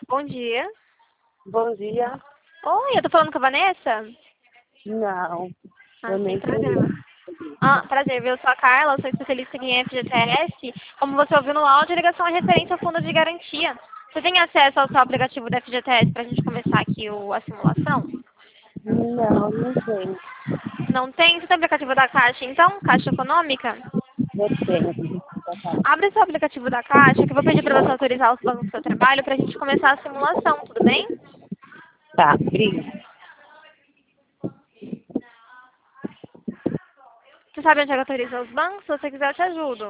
Bom dia. Bom dia. Oi, eu tô falando com a Vanessa? Não, Ah, eu sim, nem prazer. conheço. Prazer, eu sou a Carla, eu sou especialista em FGTS. Como você ouviu no áudio, a ligação é referente ao fundo de garantia. Você tem acesso ao seu aplicativo da FGTS pra gente começar aqui a simulação? Não tenho. Não tem? Você tem o aplicativo da Caixa, então? Caixa Econômica? Eu tenho. Abre seu aplicativo da Caixa, que eu vou pedir pra você autorizar os bancos do seu trabalho pra gente começar a simulação, tudo bem? Tá, obrigada. Você sabe onde é que autoriza os bancos? Se você quiser, eu te ajudo.